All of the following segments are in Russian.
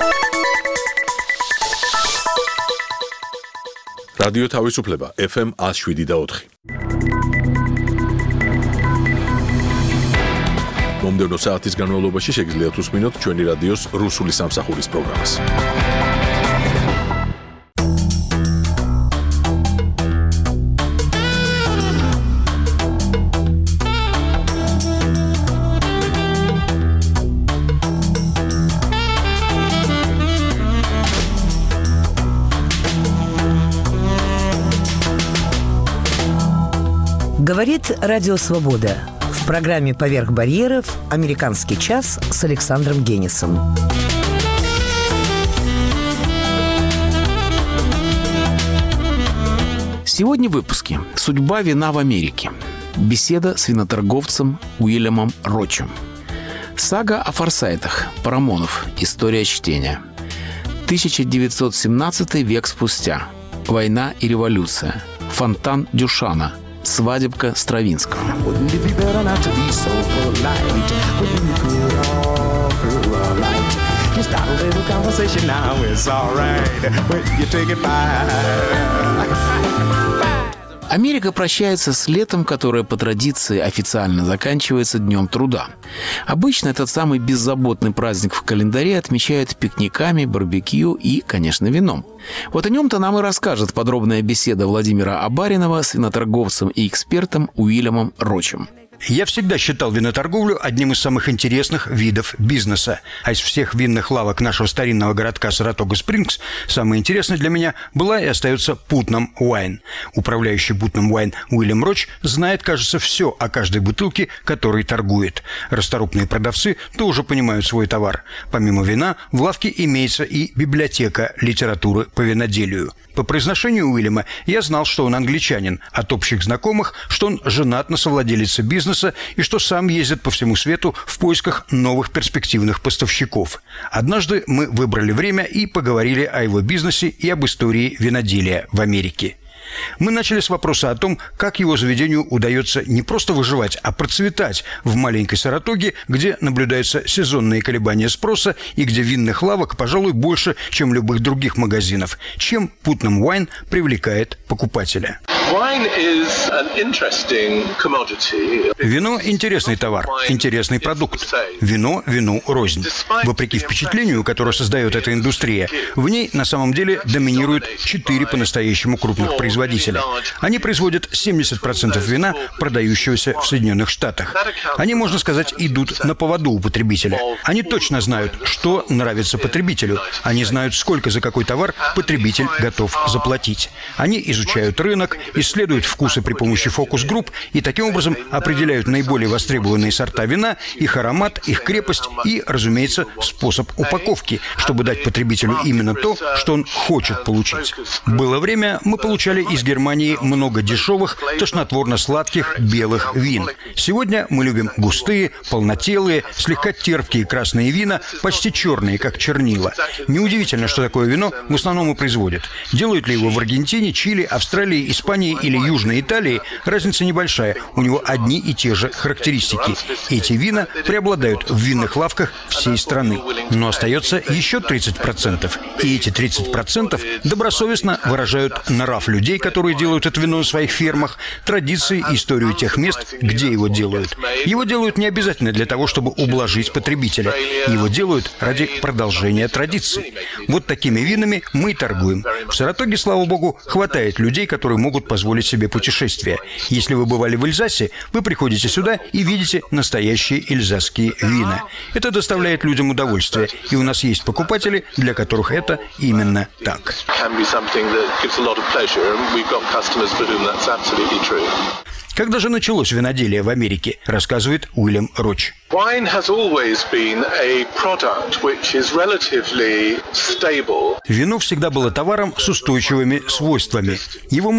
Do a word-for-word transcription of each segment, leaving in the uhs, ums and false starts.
რადიო თავისუფლება ეფ ემ one oh seven და four. მომდევნო საათის განმავლობაში შეგიძლიათ უსმინოთ ჩვენი რადიოს რუსული სამსახურის პროგრამას. Говорит Радио Свобода. В программе «Поверх барьеров» «Американский час» с Александром Генисом. Сегодня в выпуске «Судьба вина в Америке». Беседа с виноторговцем Уильямом Рочем. Сага о форсайтах. Парамонов. История чтения. тысяча девятьсот семнадцатый век спустя. Война и революция. Фонтан Дюшана. Свадебка Стравинского. Америка прощается с летом, которое по традиции официально заканчивается Днем труда. Обычно этот самый беззаботный праздник в календаре отмечают пикниками, барбекю и, конечно, вином. Вот о нем-то нам и расскажет подробная беседа Владимира Абаринова с виноторговцем и экспертом Уильямом Рочем. Я всегда считал виноторговлю одним из самых интересных видов бизнеса. А из всех винных лавок нашего старинного городка Саратога-Спрингс самой интересной для меня была и остается Putnam Wine. Управляющий Putnam Wine Уильям Роч знает, кажется, все о каждой бутылке, которой торгует. Расторопные продавцы тоже понимают свой товар. Помимо вина, в лавке имеется и библиотека литературы по виноделию. По произношению Уильяма я знал, что он англичанин, от общих знакомых, что он женат на совладелице бизнеса и что сам ездит по всему свету в поисках новых перспективных поставщиков. Однажды мы выбрали время и поговорили о его бизнесе и об истории виноделия в Америке. Мы начали с вопроса о том, как его заведению удается не просто выживать, а процветать в маленькой Саратоге, где наблюдаются сезонные колебания спроса и где винных лавок, пожалуй, больше, чем любых других магазинов. Чем Putnam Wine привлекает покупателя? Вино – интересный товар, интересный продукт. Вино вину рознь. Вопреки впечатлению, которое создает эта индустрия, в ней на самом деле доминируют четыре по-настоящему крупных производителя. Они производят семьдесят процентов вина, продающегося в Соединенных Штатах. Они, можно сказать, идут на поводу у потребителя. Они точно знают, что нравится потребителю. Они знают, сколько за какой товар потребитель готов заплатить. Они изучают рынок, исследуют вкусы при помощи фокус-групп и таким образом определяют наиболее востребованные сорта вина, их аромат, их крепость и, разумеется, способ упаковки, чтобы дать потребителю именно то, что он хочет получить. Было время, мы получали из Германии много дешевых, тошнотворно-сладких белых вин. Сегодня мы любим густые, полнотелые, слегка терпкие красные вина, почти черные, как чернила. Неудивительно, что такое вино в основном и производят. Делают ли его в Аргентине, Чили, Австралии, Испании или Южной Италии, разница небольшая. У него одни и те же характеристики. Эти вина преобладают в винных лавках всей страны. Но остается еще тридцать процентов. И эти тридцать процентов добросовестно выражают нрав людей, которые делают это вино на своих фермах, традиции и историю тех мест, где его делают. Его делают не обязательно для того, чтобы ублажить потребителя. Его делают ради продолжения традиций. Вот такими винами мы и торгуем. В Саратоге, слава богу, хватает людей, которые могут позволить себе путешествия. Если вы бывали в Эльзасе, вы приходите сюда и видите настоящие эльзасские вина. Это доставляет людям удовольствие, и у нас есть покупатели, для которых это именно так. Когда же началось виноделие в Америке, рассказывает Уильям Роч. Вино всегда было товаром с устойчивыми свойствами. Его можно переводить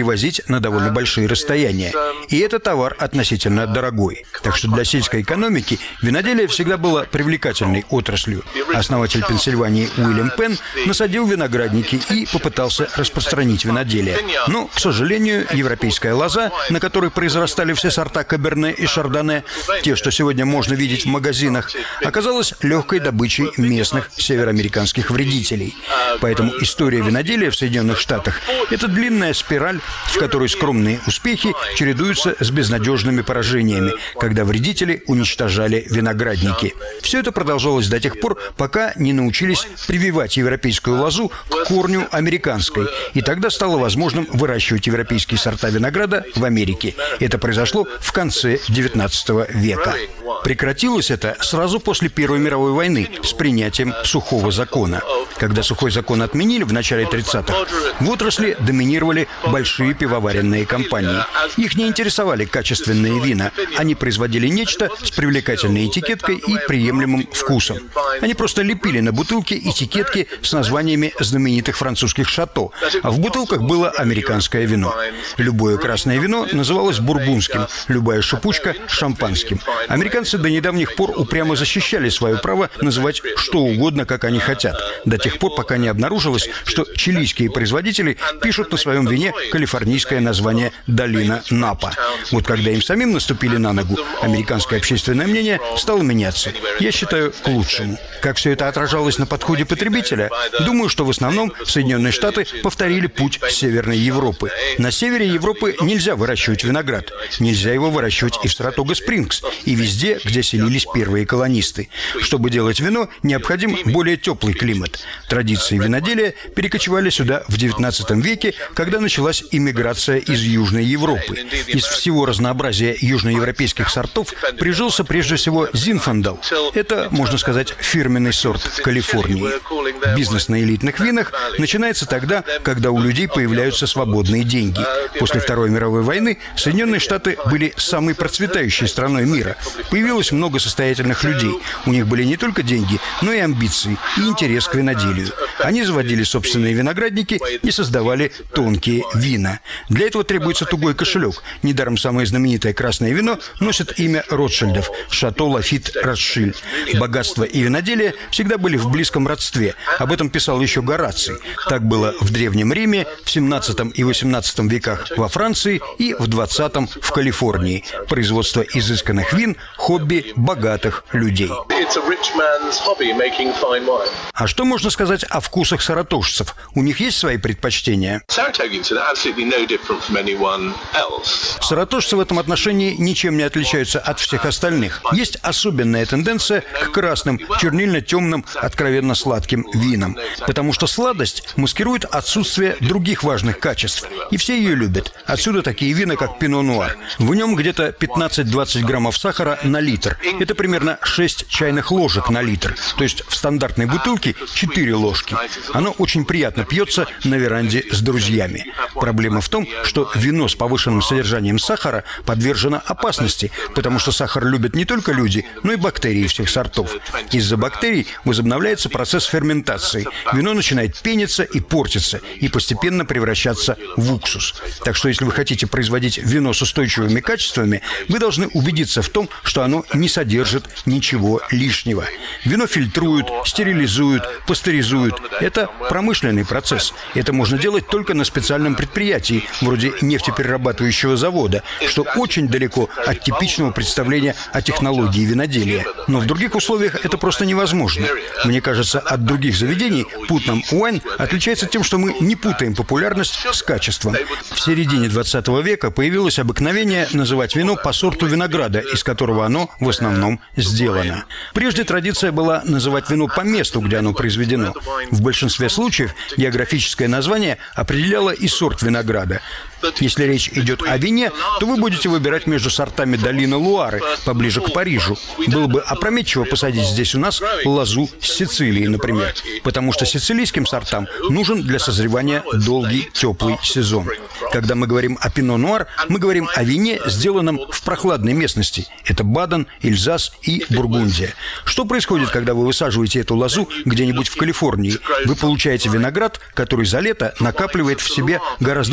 перевозить на довольно большие расстояния. И это товар относительно дорогой. Так что для сельской экономики виноделие всегда было привлекательной отраслью. Основатель Пенсильвании Уильям Пенн насадил виноградники и попытался распространить виноделие. Но, к сожалению, европейская лоза, на которой произрастали все сорта Каберне и Шардоне, те, что сегодня можно видеть в магазинах, оказалась легкой добычей местных североамериканских вредителей. Поэтому история виноделия в Соединенных Штатах – это длинная спираль, в которой скромные успехи чередуются с безнадежными поражениями, когда вредители уничтожали виноградники. Все это продолжалось до тех пор, пока не научились прививать европейскую лозу к корню американской, и тогда стало возможным выращивать европейские сорта винограда в Америке. Это произошло в конце девятнадцатого века. Прекратилось это сразу после Первой мировой войны с принятием сухого закона. Когда сухой закон отменили в начале тридцатых, в отрасли доминировали большие пивоваренные компании. Их не интересовали качественные вина. Они производили нечто с привлекательной этикеткой и приемлемым вкусом. Они просто лепили на бутылки этикетки с названиями знаменитых французских шато, а в бутылках было американское вино. Любое красное вино называлось бургундским, любая шипучка – шампанским. Американцы до недавних пор упрямо защищали свое право называть что угодно, как они хотят, до тех пор, пока не обнаружилось, что чилийские производители пишут на своем вине калифорнийское название «Долина Напа». Вот когда им самим наступили на ногу, американское общественное мнение стало меняться. Я считаю, к лучшему. Как все это отражалось на подходе потребителя? Думаю, что в основном Соединенные Штаты повторили путь Северной Европы. На севере Европы нельзя выращивать виноград. Нельзя его выращивать и в Саратога-Спрингс, и везде, где селились первые колонисты. Чтобы делать вино, необходим более теплый климат. Традиции виноделия перекочевали сюда в девятнадцатом веке, когда началась иммиграция из Южной Европы. Из всего разнообразия южноевропейских сортов прижился прежде всего Зинфандал. Это, можно сказать, фирменный сорт Калифорнии. Бизнес на элитных винах начинается тогда, когда у людей появляются свободные деньги. После Второй мировой войны Соединенные Штаты были самой процветающей страной мира. Появилось много состоятельных людей. У них были не только деньги, но и амбиции, и интерес к виноделию. Они заводили собственные виноградники и создавали тонкие вина. Для этого требуется тугой кошелек. Недаром самое знаменитое красное вино носит имя Ротшильдов – Шато Лафит Ротшильд. Богатство и виноделие всегда были в близком родстве. Об этом писал еще Гораций. Так было в Древнем Риме, в семнадцатом и восемнадцатом веках во Франции и в двадцатом в Калифорнии. Производство изысканных вин – хобби богатых людей. А что можно сказать о вкусах саратожцев? У них есть свои предпочтения? Саратожцы в этом отношении ничем не отличаются от всех остальных. Есть особенная тенденция к красным, чернильно-темным, откровенно сладким винам. Потому что сладость маскирует отсутствие других важных качеств. И все ее любят. Отсюда такие вина, как Пино Нуар. В нем где-то пятнадцать-двадцать граммов сахара на литр. Это примерно шесть чайных ложек на литр. То есть в стандартной бутылке четыре ложки. Оно очень приятно пьется на веранде с друзьями. Проблема в том, что вино с повышенным содержанием сахара подвержено опасности, потому что сахар любят не только люди, но и бактерии всех сортов. Из-за бактерий возобновляется процесс ферментации. Вино начинает пениться и портиться, и постепенно превращаться в уксус. Так что если вы хотите производить вино с устойчивыми качествами, вы должны убедиться в том, что оно не содержит ничего лишнего. Вино фильтруют, стерилизуют, пастеризуют. Это промышленный процесс. Это можно делать только на специальном предприятии, вроде нефтеперерабатывающего завода, что очень далеко от типичного представления о технологии виноделия. Но в других условиях это просто невозможно. Мне кажется, от других заведений Putnam Wine отличается тем, что мы не путаем популярность с качеством. В середине двадцатого века появилось обыкновение называть вино по сорту винограда, из которого оно в основном сделано. Прежде традиция была называть вино по месту, где оно произведено. В большинстве случаев географическое название определяло и сорт винограда. Если речь идет о вине, то вы будете выбирать между сортами долины Луары, поближе к Парижу. Было бы опрометчиво посадить здесь у нас лозу с Сицилии, например, потому что сицилийским сортам нужен для созревания долгий теплый сезон. Когда мы говорим о Пино Нуар, мы говорим о вине, сделанном в прохладной местности. Это Баден, Эльзас и Бургундия. Что происходит, когда вы высаживаете эту лозу где-нибудь в Калифорнии? Вы получаете виноград, который за лето накапливает в себе гораздо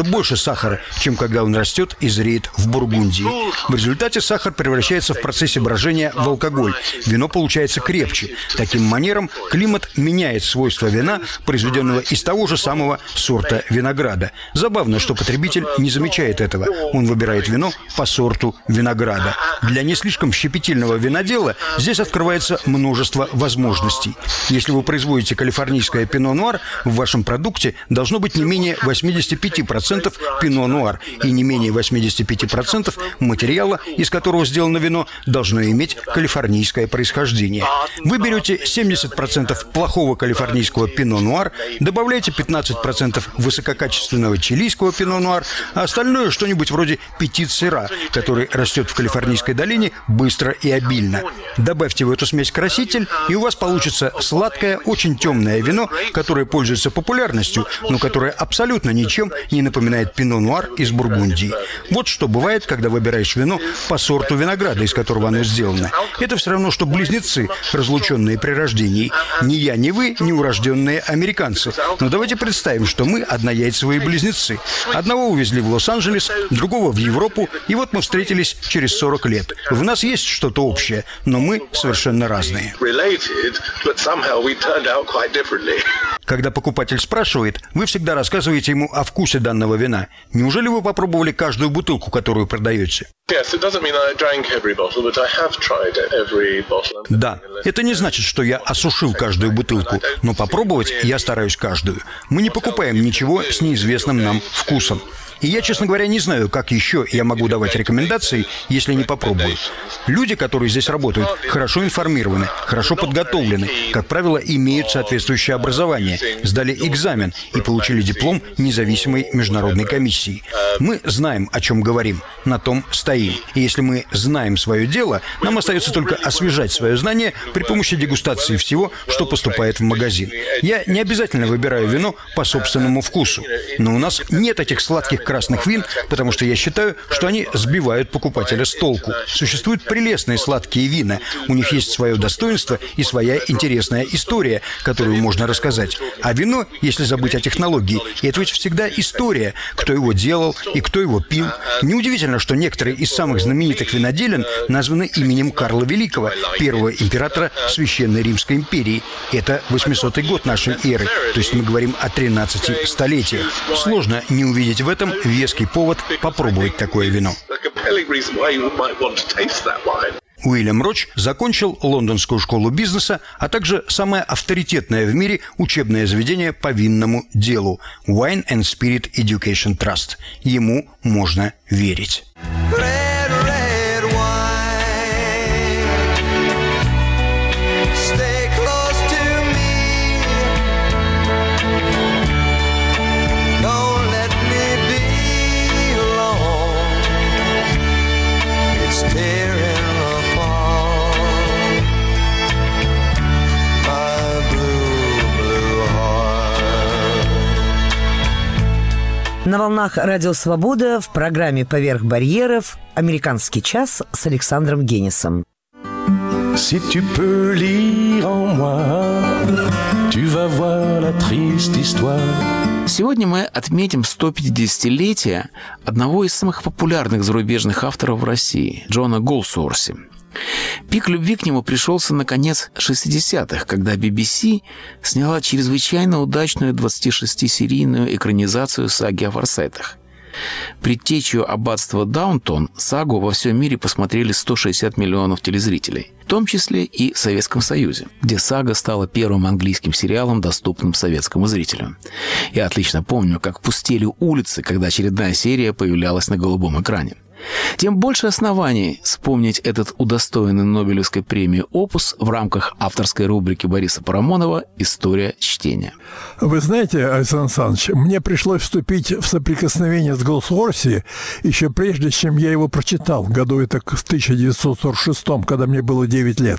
гораздо больше сахара, чем когда он растет и зреет в Бургундии. В результате сахар превращается в процессе брожения в алкоголь. Вино получается крепче. Таким манером климат меняет свойства вина, произведенного из того же самого сорта винограда. Забавно, что потребитель не замечает этого. Он выбирает вино по сорту винограда. Для не слишком щепетильного винодела здесь открывается множество возможностей. Если вы производите калифорнийское пино-нуар, в вашем продукте должно быть не менее восемьдесят пять процентов пино-нуар и не менее восемьдесят пять процентов материала, из которого сделано вино, должно иметь калифорнийское происхождение. Вы берете семьдесят процентов плохого калифорнийского пино-нуар, добавляете пятнадцать процентов высококачественного чилийского пино-нуар, а остальное что-нибудь вроде петит сира, который растет в Калифорнийской долине быстро и обильно. Добавьте в эту смесь краситель, и у вас получится сладкое, очень темное вино, которое пользуется популярностью, но которое абсолютно ничем не напоминает пино-нуар из Бургундии. Вот что бывает, когда выбираешь вино по сорту винограда, из которого оно сделано. Это все равно, что близнецы, разлученные при рождении. Ни я, ни вы, не урожденные американцы. Но давайте представим, что мы однояйцевые близнецы. Одного увезли в Лос-Анджелес, другого в Европу, и вот мы встретились через сорок лет. В нас есть что-то общее, но мы совершенно разные. Когда покупатель спрашивает, вы всегда рассказываете ему о вкусе данного вина. Неужели вы попробовали каждую бутылку, которую продаете? Да, это не значит, что я осушил каждую бутылку, но попробовать я стараюсь каждую. Мы не покупаем ничего с неизвестным нам вкусом. И я, честно говоря, не знаю, как еще я могу давать рекомендации, если не попробую. Люди, которые здесь работают, хорошо информированы, хорошо подготовлены, как правило, имеют соответствующее образование, сдали экзамен и получили диплом независимой международной комиссии. Мы знаем, о чем говорим, на том стоим. И если мы знаем свое дело, нам остается только освежать свое знание при помощи дегустации всего, что поступает в магазин. Я не обязательно выбираю вино по собственному вкусу, но у нас нет этих сладких красных вин, потому что я считаю, что они сбивают покупателя с толку. Существуют прелестные сладкие вина, у них есть свое достоинство и своя интересная история, которую можно рассказать. А вино, если забыть о технологии, это ведь всегда история, кто его делал и кто его пил. Неудивительно, что некоторые из самых знаменитых виноделин названы именем Карла Великого, первого императора Священной Римской империи. Это восьмисотый год нашей эры, то есть мы говорим о тринадцати столетиях. Сложно не увидеть в этом веский повод попробовать такое вино. Уильям Роч закончил Лондонскую школу бизнеса, а также самое авторитетное в мире учебное заведение по винному делу – Wine and Spirit Education Trust. Ему можно верить. На волнах Радио Свобода в программе «Поверх барьеров» «Американский час» с Александром Генисом. Si tu peux lire en moi, tu vas voir la triste histoire. Сегодня мы отметим сто пятидесятилетие одного из самых популярных зарубежных авторов в России – Джона Голсуорси. Пик любви к нему пришелся на конец шестидесятых, когда би би си сняла чрезвычайно удачную двадцатишестисерийную экранизацию саги о Форсайтах. Предтечью аббатства Даунтон сагу во всем мире посмотрели сто шестьдесят миллионов телезрителей, в том числе и в Советском Союзе, где сага стала первым английским сериалом, доступным советскому зрителю. Я отлично помню, как пустели улицы, когда очередная серия появлялась на голубом экране. Тем больше оснований вспомнить этот удостоенный Нобелевской премии опус в рамках авторской рубрики Бориса Парамонова «История чтения». Вы знаете, Александр Александрович, мне пришлось вступить в соприкосновение с Голсуорси еще прежде, чем я его прочитал, году это в тысяча девятьсот сорок шестом, когда мне было девять лет.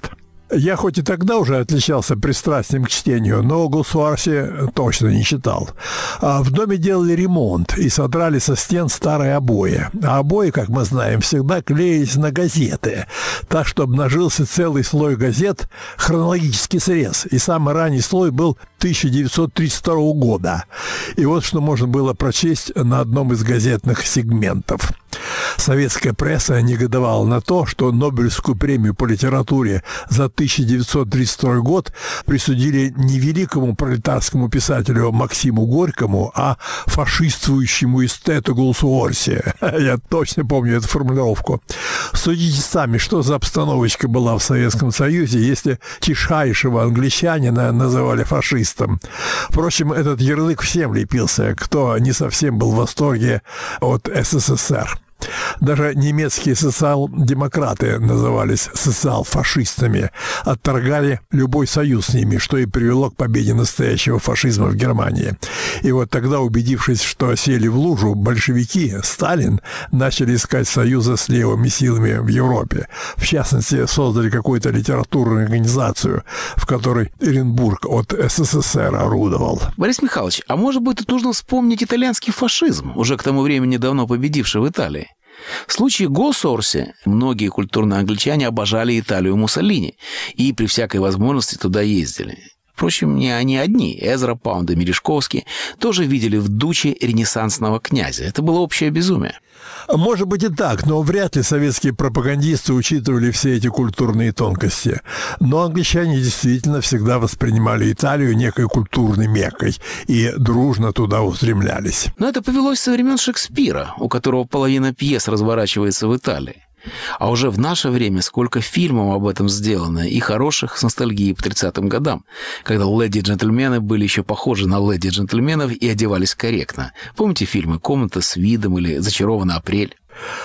Я хоть и тогда уже отличался пристрастием к чтению, но Голсуорси точно не читал. А в доме делали ремонт и содрали со стен старые обои. А обои, как мы знаем, всегда клеились на газеты, так что обнажился целый слой газет, хронологический срез. И самый ранний слой был тысяча девятьсот тридцать второго года. И вот что можно было прочесть на одном из газетных сегментов. Советская пресса негодовала на то, что Нобелевскую премию по литературе за тысяча девятьсот тридцать второй год присудили не великому пролетарскому писателю Максиму Горькому, а фашистствующему эстету Голсуорси. Я точно помню эту формулировку. Судите сами, что за обстановочка была в Советском Союзе, если тишайшего англичанина называли фашистом. Впрочем, этот ярлык всем лепился, кто не совсем был в восторге от СССР. Даже немецкие социал-демократы назывались социал-фашистами, отторгали любой союз с ними, что и привело к победе настоящего фашизма в Германии. И вот тогда, убедившись, что сели в лужу, большевики, Сталин, начали искать союза с левыми силами в Европе. В частности, создали какую-то литературную организацию, в которой Оренбург от СССР орудовал. Борис Михайлович, а может быть, тут нужно вспомнить итальянский фашизм, уже к тому времени давно победивший в Италии? В случае Голсуорси многие культурные англичане обожали Италию Муссолини и при всякой возможности туда ездили. Впрочем, не они одни. Эзра Паунд и Мережковский тоже видели в Дуче ренессансного князя. Это было общее безумие. Может быть и так, но вряд ли советские пропагандисты учитывали все эти культурные тонкости. Но англичане действительно всегда воспринимали Италию некой культурной меккой и дружно туда устремлялись. Но это повелось со времен Шекспира, у которого половина пьес разворачивается в Италии. А уже в наше время сколько фильмов об этом сделано, и хороших, с ностальгией по тридцатым годам, когда леди и джентльмены были еще похожи на леди и джентльменов и одевались корректно. Помните фильмы «Комната с видом» или «Зачарованный апрель»?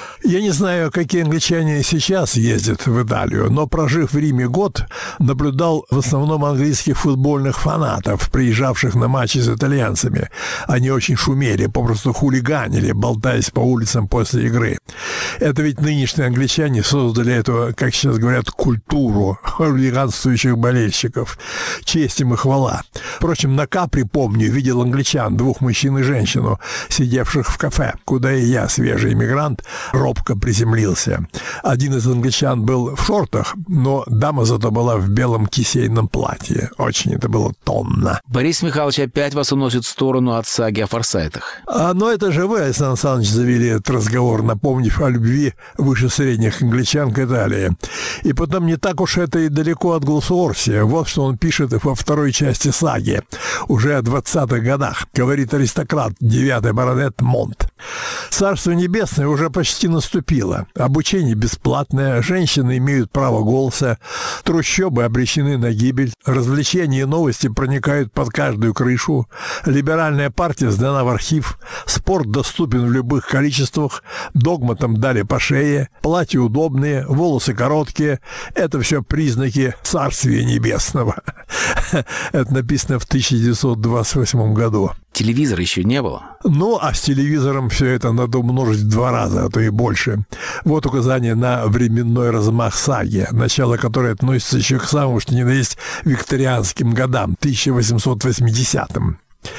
Я не знаю, какие англичане сейчас ездят в Италию, но, прожив в Риме год, наблюдал в основном английских футбольных фанатов, приезжавших на матчи с итальянцами. Они очень шумели, попросту хулиганили, болтаясь по улицам после игры. Это ведь нынешние англичане создали эту, как сейчас говорят, культуру хулиганствующих болельщиков. Честь им и хвала. Впрочем, на Капри, помню, видел англичан, двух мужчин и женщину, сидевших в кафе, куда и я, свежий иммигрант, робко приземлился. Один из англичан был в шортах, но дама зато была в белом кисейном платье. Очень это было тонно. Борис Михайлович опять вас уносит в сторону от саги о Форсайтах. А, но это же вы, Александр Александрович, завели этот разговор, напомнив о любви выше средних англичан к Италии. И потом не так уж это и далеко от Голсуорси. Вот что он пишет во второй части саги. Уже о двадцатых годах. Говорит аристократ, девятый баронет Монт. Царство небесное уже почти наступило. Обучение бесплатное, женщины имеют право голоса, трущобы обречены на гибель, развлечения и новости проникают под каждую крышу, либеральная партия сдана в архив, спорт доступен в любых количествах, догматам дали по шее, платья удобные, волосы короткие. Это все признаки царствия небесного. Это написано в тысяча девятьсот двадцать восьмом году. Телевизора еще не было? Ну, а с телевизором все это надо умножить в два раза, а то и больше. Вот указание на временной размах саги, начало которой относится еще к самому, что ни на есть, викторианским годам, тысяча восемьсот восьмидесятым.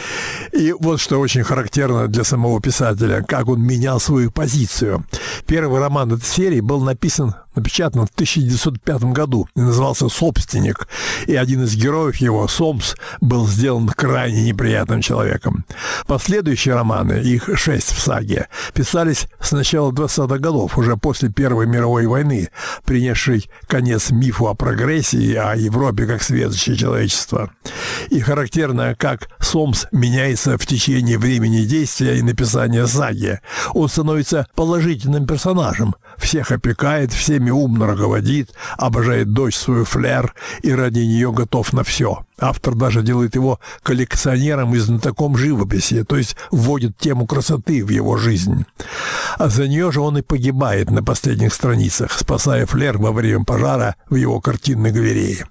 И вот что очень характерно для самого писателя, как он менял свою позицию. Первый роман этой серии был написан, напечатан в тысяча девятьсот пятом году и назывался «Собственник». И один из героев его, Сомс, был сделан крайне неприятным человеком. Последующие романы, их шесть в саге, писались с начала двадцатых годов, уже после Первой мировой войны, принесшей конец мифу о прогрессии, о Европе как светоче человечества. И характерно, как Сомс меняется в течение времени действия и написания саги. Он становится положительным персонажем, всех опекает, всеми умно руководит, обожает дочь свою Флер и ради нее готов на все. Автор даже делает его коллекционером и знатоком живописи, то есть вводит тему красоты в его жизнь. А за нее же он и погибает на последних страницах, спасая Флер во время пожара в его картинной галерее.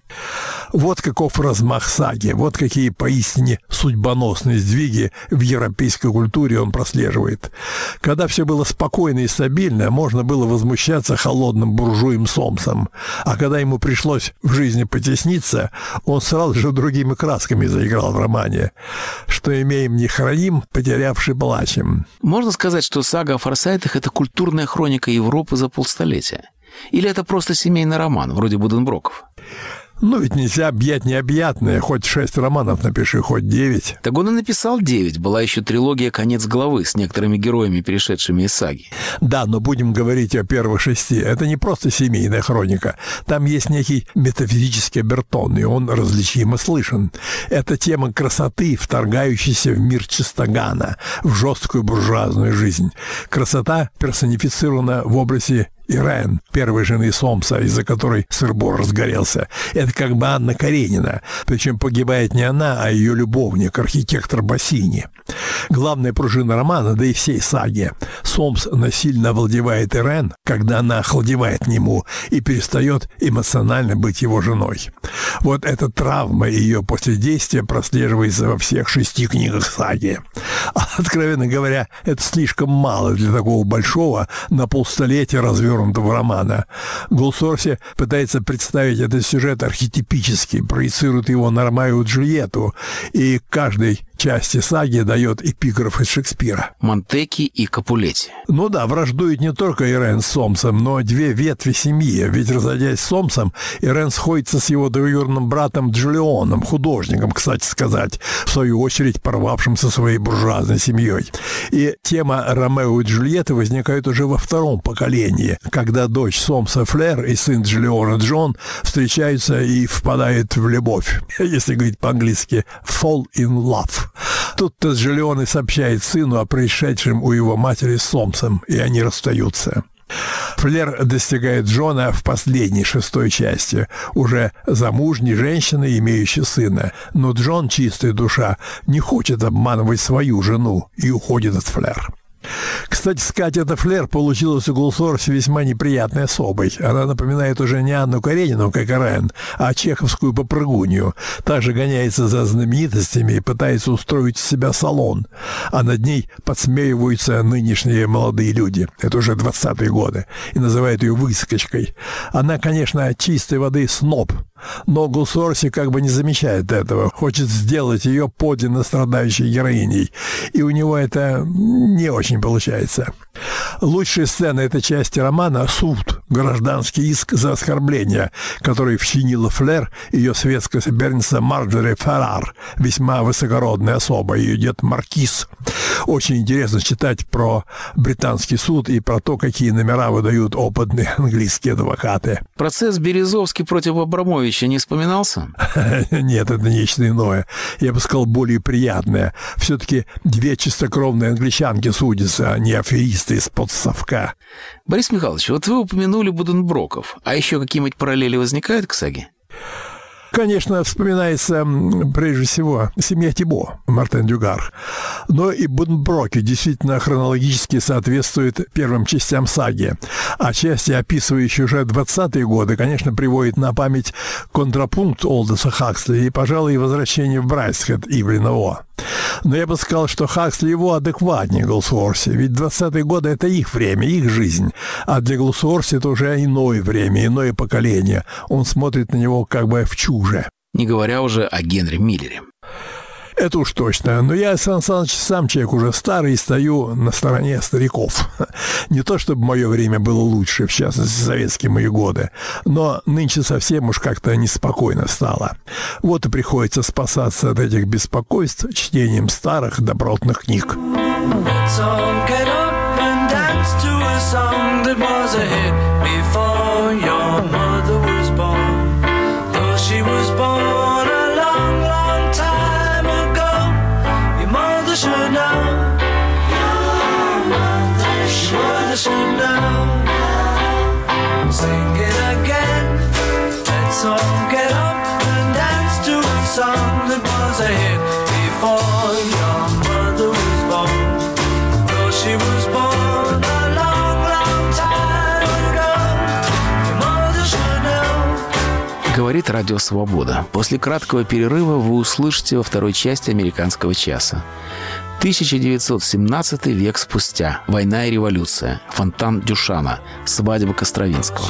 Вот каков размах саги, вот какие поистине судьбоносные сдвиги в европейской культуре он прослеживает. Когда все было спокойно и стабильно, можно было возмущаться холодным буржуем Сомсом, а когда ему пришлось в жизни потесниться, он сразу же другими красками заиграл в романе. Что имеем, не храним, потерявши плачем. Можно сказать, что сага о Форсайтах – это культурная хроника Европы за полстолетия? Или это просто семейный роман, вроде Буденброков? Ну, ведь нельзя объять необъятное. Хоть шесть романов напиши, хоть девять. Так он и написал девять. Была еще трилогия «Конец главы» с некоторыми героями, перешедшими из саги. Да, но будем говорить о первых шести. Это не просто семейная хроника. Там есть некий метафизический обертон, и он различим и слышен. Это тема красоты, вторгающейся в мир чистогана, в жесткую буржуазную жизнь. Красота персонифицирована в образе Ирен, первой жены Сомса, из-за которой сыр-бор разгорелся. Это как бы Анна Каренина. Причем погибает не она, а ее любовник, архитектор Бассини. Главная пружина романа, да и всей саги. Сомс насильно овладевает Ирен, когда она охладевает к нему и перестает эмоционально быть его женой. Вот эта травма и ее последействие прослеживается во всех шести книгах саги. А, откровенно говоря, это слишком мало для такого большого на полстолетия развернутого романа. Голсуорси пытается представить этот сюжет архетипически, проецирует его на Ромео и Джульетту, и каждой части саги дает эпиграф из Шекспира. Монтеки и Капулетти. Ну да, враждует не только Ирен с Сомсом, но две ветви семьи. Ведь, разойдясь с Сомсом, Ирен сходится с его двоюродным братом Джулионом, художником, кстати сказать, в свою очередь порвавшим со своей буржуазной семьей. И тема Ромео и Джульетты возникает уже во втором поколении, когда дочь Сомса Флер и сын Джулиона Джон встречаются и впадают в любовь. Если говорить по-английски «fall in love». Тут-то Джулион и сообщает сыну о происшедшем у его матери с Сомсом, и они расстаются. Флер достигает Джона в последней, шестой части, уже замужней женщины, имеющей сына. Но Джон, чистая душа, не хочет обманывать свою жену и уходит от Флер. Кстати сказать, эта Флер получилась у Голсуорси весьма неприятной особой. Она напоминает уже не Анну Каренину, как Ирен, а чеховскую попрыгунью. Также гоняется за знаменитостями и пытается устроить из себя салон. А над ней подсмеиваются нынешние молодые люди. Это уже двадцатые годы. И называют ее выскочкой. Она, конечно, чистой воды сноб. Но Голсуорси как бы не замечает этого. Хочет сделать ее подлинно страдающей героиней. И у него это не очень получается. Лучшая сцена этой части романа – суд, гражданский иск за оскорбление, который вчинила Флер, ее светская соперница Марджори Феррар, весьма высокородная особа, ее дед Маркиз. Очень интересно читать про британский суд и про то, какие номера выдают опытные английские адвокаты. Процесс Березовский против Абрамовича не вспоминался? Нет, это нечто иное. Я бы сказал, более приятное. Все-таки две чистокровные англичанки судятся, а не аферисты из-под совка. Борис Михайлович, вот вы упомянули Буденброков. А еще какие-нибудь параллели возникают к саге? Конечно, вспоминается прежде всего семья Тибо, Мартен Дюгар. Но и Буденброки действительно хронологически соответствуют первым частям саги. А части, описывающие уже двадцатые годы, конечно, приводят на память контрапункт Олдоса Хаксли и, пожалуй, возвращение в Брайсхед Ивлина О. Но я бы сказал, что Хаксли его адекватнее Голсуорси, ведь двадцатые годы – это их время, их жизнь. А для Голсуорси это уже иное время, иное поколение. Он смотрит на него как бы в чуже. Не говоря уже о Генри Миллере. Это уж точно. Но я, Сан Саныч, сам человек уже старый и стою на стороне стариков. Не то, чтобы мое время было лучше, в частности, советские мои годы, но нынче совсем уж как-то неспокойно стало. Вот и приходится спасаться от этих беспокойств чтением старых добротных книг. Sing it again. Let's all get up and dance to a song. said before your mother was born. Though she was born a long, long time ago, your mother should know. Говорит Радио Свобода. После краткого перерыва вы услышите во второй части «Американского часа». тысяча девятьсот семнадцатый век спустя. Война и революция. Фонтан Дюшана. Свадьба Костровинского.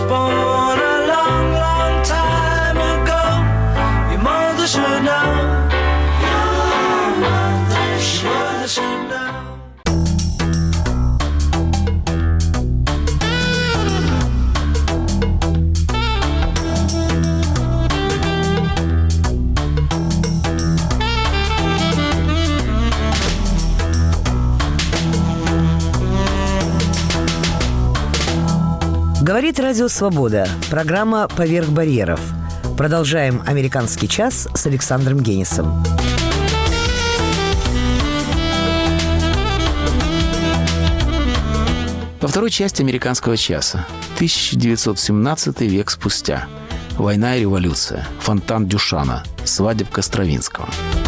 Говорит Радио Свобода. Программа «Поверх барьеров». Продолжаем «Американский час» с Александром Генисом. Во второй части «Американского часа». тысяча девятьсот семнадцатый век спустя. Война и революция. Фонтан Дюшана. Свадьба Стравинского.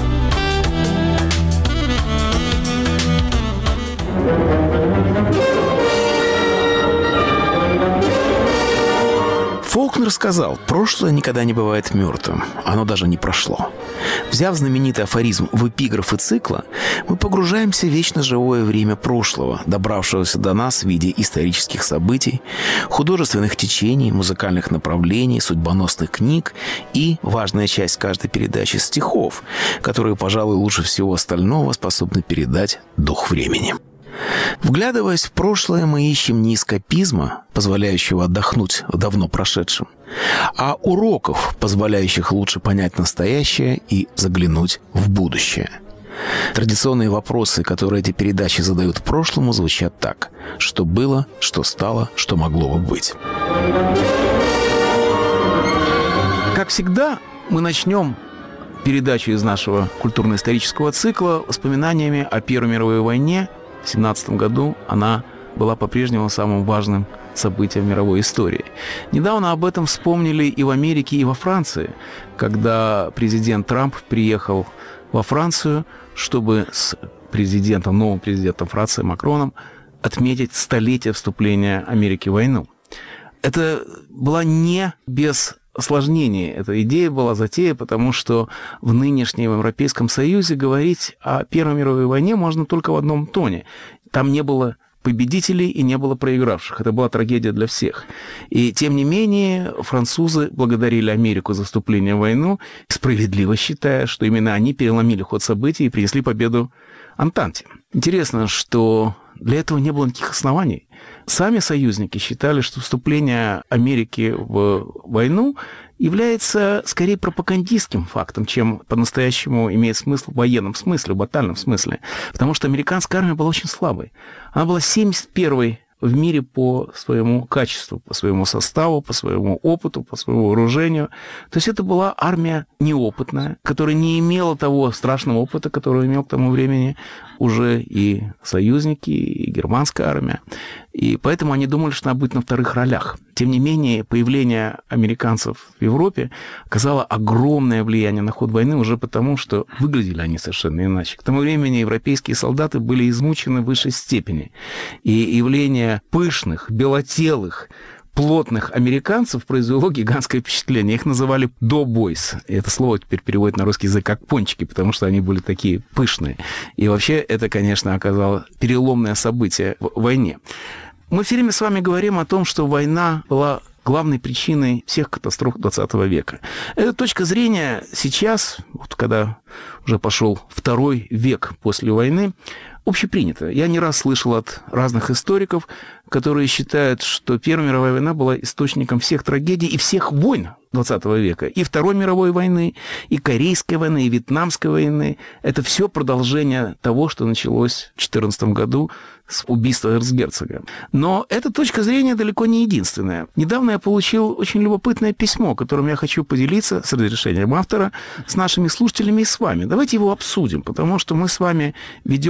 Фолкнер сказал, прошлое никогда не бывает мертвым, оно даже не прошло. Взяв знаменитый афоризм в эпиграфы цикла, мы погружаемся в вечно живое время прошлого, добравшегося до нас в виде исторических событий, художественных течений, музыкальных направлений, судьбоносных книг и, важная часть каждой передачи, стихов, которые, пожалуй, лучше всего остального способны передать дух времени. Вглядываясь в прошлое, мы ищем не эскапизма, позволяющего отдохнуть в давно прошедшем, а уроков, позволяющих лучше понять настоящее и заглянуть в будущее. Традиционные вопросы, которые эти передачи задают прошлому, звучат так: что было, что стало, что могло бы быть. Как всегда, мы начнем передачу из нашего культурно-исторического цикла воспоминаниями о Первой мировой войне. В тысяча девятьсот семнадцатом году она была по-прежнему самым важным событием мировой истории. Недавно об этом вспомнили и в Америке, и во Франции, когда президент Трамп приехал во Францию, чтобы с президентом, новым президентом Франции Макроном отметить столетие вступления Америки в войну. Это была не без осложнений. Эта идея была затея, потому что в нынешнем Европейском Союзе говорить о Первой мировой войне можно только в одном тоне. Там не было победителей и не было проигравших. Это была трагедия для всех. И, тем не менее, французы благодарили Америку за вступление в войну, справедливо считая, что именно они переломили ход событий и принесли победу Антанте. Интересно, что для этого не было никаких оснований. Сами союзники считали, что вступление Америки в войну является скорее пропагандистским фактом, чем по-настоящему имеет смысл в военном смысле, в батальном смысле. Потому что американская армия была очень слабой. Она была семьдесят первой в мире по своему качеству, по своему составу, по своему опыту, по своему вооружению. То есть это была армия неопытная, которая не имела того страшного опыта, который имел к тому времени уже и союзники, и германская армия. И поэтому они думали, что она будет на вторых ролях. Тем не менее, появление американцев в Европе оказало огромное влияние на ход войны уже потому, что выглядели они совершенно иначе. К тому времени европейские солдаты были измучены в высшей степени. И явление пышных, белотелых, плотных американцев произвело гигантское впечатление. Их называли «добойс». И это слово теперь переводит на русский язык как «пончики», потому что они были такие пышные. И вообще это, конечно, оказалось переломное событие в войне. Мы все время с вами говорим о том, что война была главной причиной всех катастроф двадцатого века. Эта точка зрения сейчас, вот когда уже пошел второй век после войны, общепринята. Я не раз слышал от разных историков, которые считают, что Первая мировая война была источником всех трагедий и всех войн двадцатого века. И Второй мировой войны, и Корейской войны, и Вьетнамской войны. Это все продолжение того, что началось в две тысячи четырнадцатом году с убийства эрцгерцога. Но эта точка зрения далеко не единственная. Недавно я получил очень любопытное письмо, которым я хочу поделиться с разрешением автора с нашими слушателями и с вами. Давайте его обсудим, потому что мы с вами ведем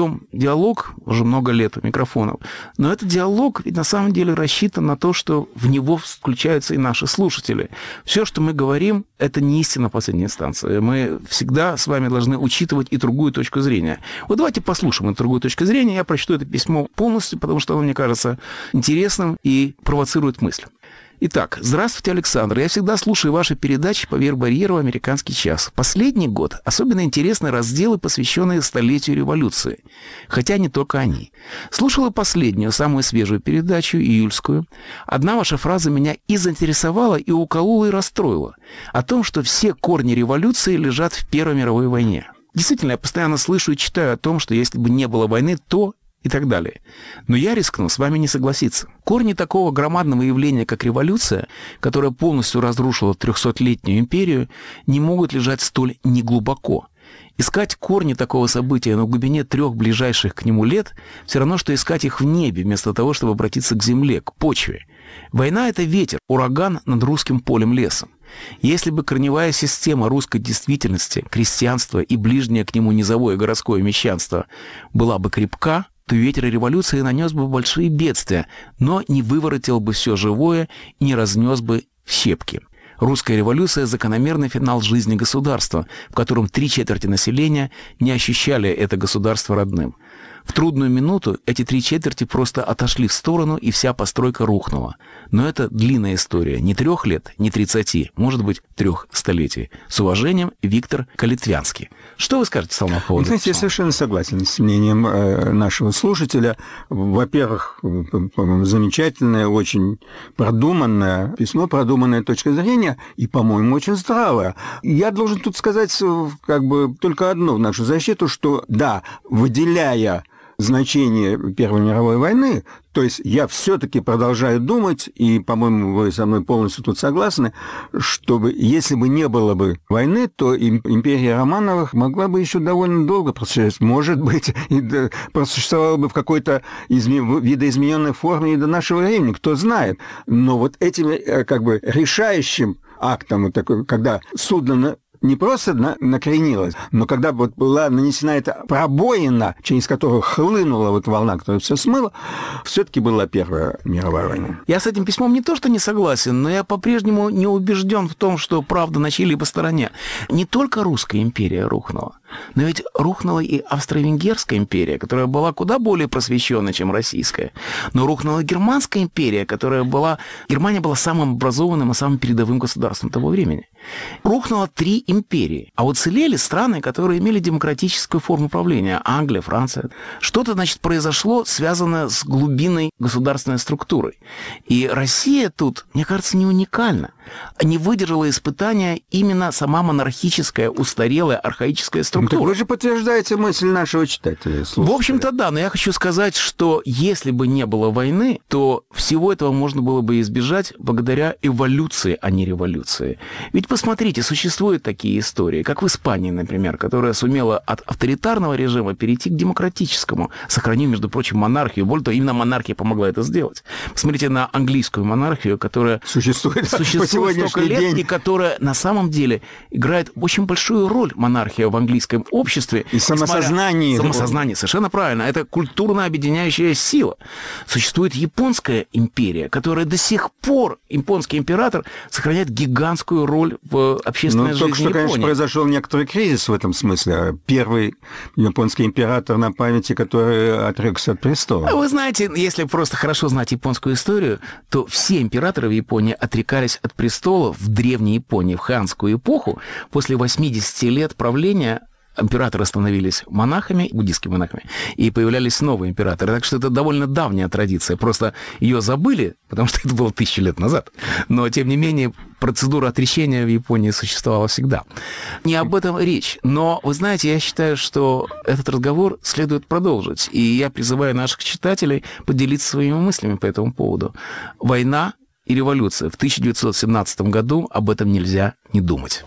диалог уже много лет у микрофонов, но этот диалог ведь на самом деле рассчитан на то, что в него включаются и наши слушатели. Все, что мы говорим, это не истина в последней инстанции. Мы всегда с вами должны учитывать и другую точку зрения. Вот давайте послушаем эту другую точку зрения. Я прочту это письмо полностью, потому что оно, мне кажется, интересным и провоцирует мысль. Итак, здравствуйте, Александр. Я всегда слушаю ваши передачи «Поверх барьеров. Американский час». Последний год особенно интересны разделы, посвященные столетию революции. Хотя не только они. Слушала последнюю, самую свежую передачу, июльскую. Одна ваша фраза меня и заинтересовала, и уколола, и расстроила. О том, что все корни революции лежат в Первой мировой войне. Действительно, я постоянно слышу и читаю о том, что если бы не было войны, то... и так далее. Но я рискну с вами не согласиться. Корни такого громадного явления, как революция, которая полностью разрушила трехсотлетнюю империю, не могут лежать столь неглубоко. Искать корни такого события на глубине трех ближайших к нему лет все равно, что искать их в небе, вместо того, чтобы обратиться к земле, к почве. Война — это ветер, ураган над русским полем-лесом. Если бы корневая система русской действительности, крестьянства и ближнее к нему низовое городское мещанство была бы крепка, то ветер революции нанес бы большие бедствия, но не выворотил бы все живое и не разнес бы в щепки. Русская революция – закономерный финал жизни государства, в котором три четверти населения не ощущали это государство родным. В трудную минуту эти три четверти просто отошли в сторону, и вся постройка рухнула. Но это длинная история. Не трех лет, не тридцати, может быть, трех столетий. С уважением, Виктор Калитвянский. Что вы скажете, Салман, по поводу? Знаете, я совершенно согласен с мнением э, нашего слушателя. Во-первых, по-моему, замечательное, очень продуманное письмо, продуманная точка зрения и, по-моему, очень здравая. Я должен тут сказать как бы только одно в нашу защиту, что, да, выделяя значение Первой мировой войны, то есть я все-таки продолжаю думать, и, по-моему, вы со мной полностью тут согласны, чтобы, если бы не было бы войны, то империя Романовых могла бы еще довольно долго просуществовать, может быть, и просуществовала бы в какой-то изме... видоизмененной форме и до нашего времени, кто знает. Но вот этим как бы решающим актом, вот такой, когда судно не просто на, накренилась, но когда вот была нанесена эта пробоина, через которую хлынула вот волна, которая все смыла, все-таки была Первая мировая война. Я с этим письмом не то что не согласен, но я по-прежнему не убежден в том, что правда на чьей-либо стороне. Не только Русская империя рухнула, но ведь рухнула и Австро-Венгерская империя, которая была куда более просвещенной, чем Российская. Но рухнула Германская империя, которая была... Германия была самым образованным и самым передовым государством того времени. Рухнуло три империи, а уцелели страны, которые имели демократическую форму правления. Англия, Франция. Что-то, значит, произошло, связанное с глубинной государственной структурой. И Россия тут, мне кажется, не уникальна. Не выдержала испытания именно сама монархическая, устарелая, архаическая структура. Ну, так вы же подтверждаете мысль нашего читателя. Слушателя. В общем-то, да, но я хочу сказать, что если бы не было войны, то всего этого можно было бы избежать благодаря эволюции, а не революции. Ведь посмотрите, существуют такие истории, как в Испании, например, которая сумела от авторитарного режима перейти к демократическому, сохранив, между прочим, монархию. Более того, именно монархия помогла это сделать. Посмотрите на английскую монархию, которая существует, существует столько лет, день. И которая на самом деле играет очень большую роль, монархия в английском обществе. И самосознание. Самосознание, совершенно правильно. Это культурно объединяющая сила. Существует японская империя, которая до сих пор, японский император, сохраняет гигантскую роль в общественной ну, жизни только что, Японии. Конечно, произошел некоторый кризис в этом смысле. Первый японский император на памяти, который отрекся от престола. Вы знаете, если просто хорошо знать японскую историю, то все императоры в Японии отрекались от престола в древней Японии, в ханскую эпоху. После восьмидесяти лет правления императоры становились монахами, буддийскими монахами, и появлялись новые императоры. Так что это довольно давняя традиция. Просто ее забыли, потому что это было тысячу лет назад. Но, тем не менее, процедура отречения в Японии существовала всегда. Не об этом речь. Но, вы знаете, я считаю, что этот разговор следует продолжить. И я призываю наших читателей поделиться своими мыслями по этому поводу. Война и революция. В тысяча девятьсот семнадцатом году об этом нельзя не думать.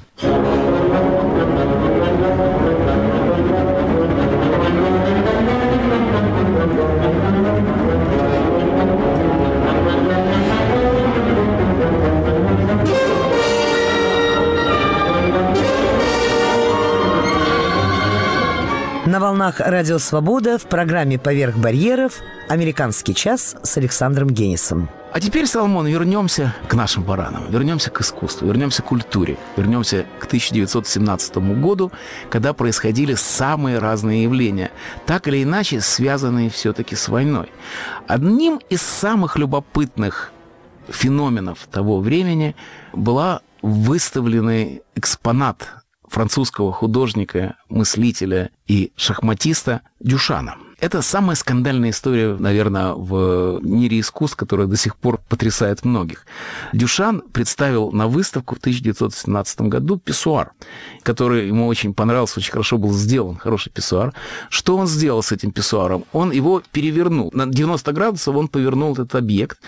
На волнах Радио Свобода в программе «Поверх барьеров» «Американский час» с Александром Генисом. А теперь, Соломон, вернемся к нашим баранам, вернемся к искусству, вернемся к культуре, вернемся к тысяча девятьсот семнадцатому году, когда происходили самые разные явления, так или иначе связанные все-таки с войной. Одним из самых любопытных феноменов того времени была выставленный экспонат французского художника, мыслителя и шахматиста Дюшана. Это самая скандальная история, наверное, в мире искусств, которая до сих пор потрясает многих. Дюшан представил на выставку в тысяча девятьсот семнадцатом году писсуар, который ему очень понравился, очень хорошо был сделан, хороший писсуар. Что он сделал с этим писсуаром? Он его перевернул. На девяносто градусов он повернул этот объект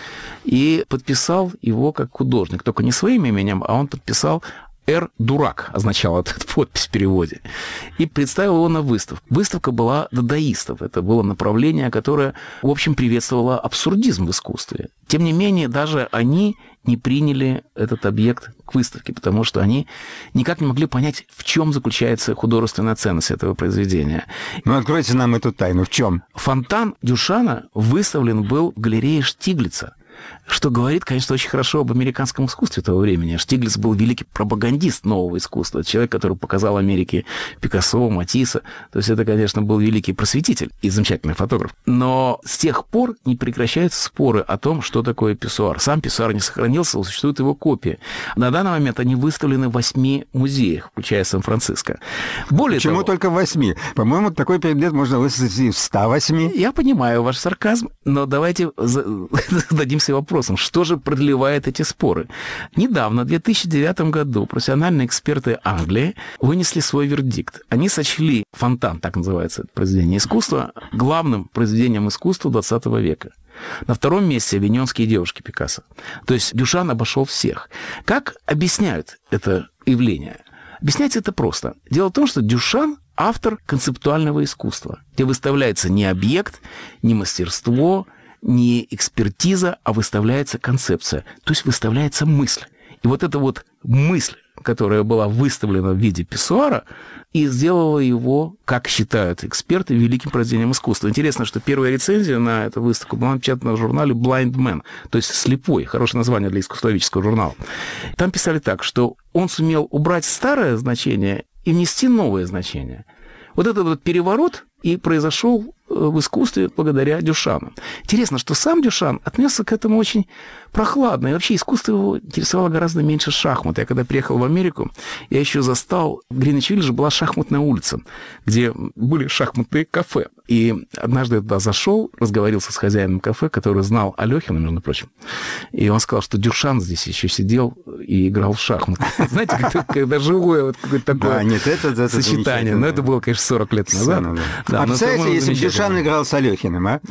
и подписал его как художник. Только не своим именем, а он подписал «Р. Дурак» означала эта подпись в переводе. И представил его на выставку. Выставка была дадаистов. Это было направление, которое, в общем, приветствовало абсурдизм в искусстве. Тем не менее, даже они не приняли этот объект к выставке, потому что они никак не могли понять, в чем заключается художественная ценность этого произведения. Ну, откройте нам эту тайну. В чем? Фонтан Дюшана выставлен был в галерее Штиглица, что говорит, конечно, очень хорошо об американском искусстве того времени. Штиглиц был великий пропагандист нового искусства, человек, который показал Америке Пикассо, Матисса. То есть это, конечно, был великий просветитель и замечательный фотограф. Но с тех пор не прекращаются споры о том, что такое писсуар. Сам писсуар не сохранился, существует его копия. На данный момент они выставлены в восьми музеях, включая Сан-Франциско. Более Почему того, только в восьми? По-моему, такой предмет можно выставить и в ста восьми. Я понимаю ваш сарказм, но давайте зададимся вопросом, что же продлевает эти споры. Недавно, в две тысячи девятом году, профессиональные эксперты Англии вынесли свой вердикт. Они сочли «Фонтан», так называется это произведение искусства, главным произведением искусства двадцатого века. На втором месте «Авиньонские девушки» Пикассо. То есть Дюшан обошел всех. Как объясняют это явление? Объясняется это просто. Дело в том, что Дюшан – автор концептуального искусства, где выставляется не объект, не мастерство, не экспертиза, а выставляется концепция, то есть выставляется мысль. И вот эта вот мысль, которая была выставлена в виде писсуара, и сделала его, как считают эксперты, великим произведением искусства. Интересно, что первая рецензия на эту выставку была напечатана в журнале Blind Man, то есть «Слепой», хорошее название для искусствоведческого журнала. Там писали так, что он сумел убрать старое значение и внести новое значение. Вот этот вот переворот и произошел в искусстве благодаря Дюшану. Интересно, что сам Дюшан отнесся к этому очень прохладно. И вообще искусство его интересовало гораздо меньше шахмат. Я когда приехал в Америку, я еще застал, в Гринвич-Виллидже была шахматная улица, где были шахматные кафе. И однажды я туда зашел, разговорился с хозяином кафе, который знал Алёхина, между прочим. И он сказал, что Дюшан здесь еще сидел и играл в шахматы. Знаете, когда живое вот какое-то такое сочетание. Но это было, конечно, сорок лет назад. А представляете, если бы Дюшан играл с Алёхиным, а?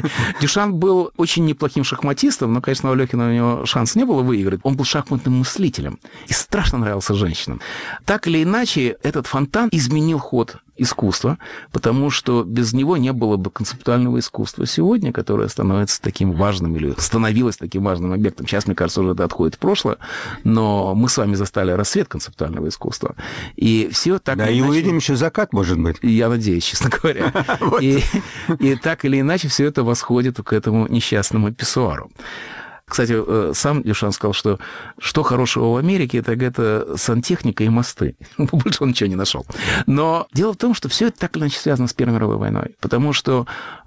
Дюшан был очень неплохим шахматистом, но, конечно, у Алёхина у него шанс не было выиграть. Он был шахматным мыслителем и страшно нравился женщинам. Так или иначе, этот фонтан изменил ход искусства, потому что без него не было бы концептуального искусства сегодня, которое становится таким важным или становилось таким важным объектом. Сейчас, мне кажется, уже это отходит в прошлое, но мы с вами застали рассвет концептуального искусства. И все так да, и иначе... увидим еще закат, может быть. Я надеюсь, честно говоря. И, и так или иначе все это восходит к этому несчастному писсуару. Кстати, сам Дюшан сказал, что что хорошего в Америке, так это сантехника и мосты. Больше он ничего не нашел. Но дело в том, что все это так или иначе связано с Первой мировой войной. Потому что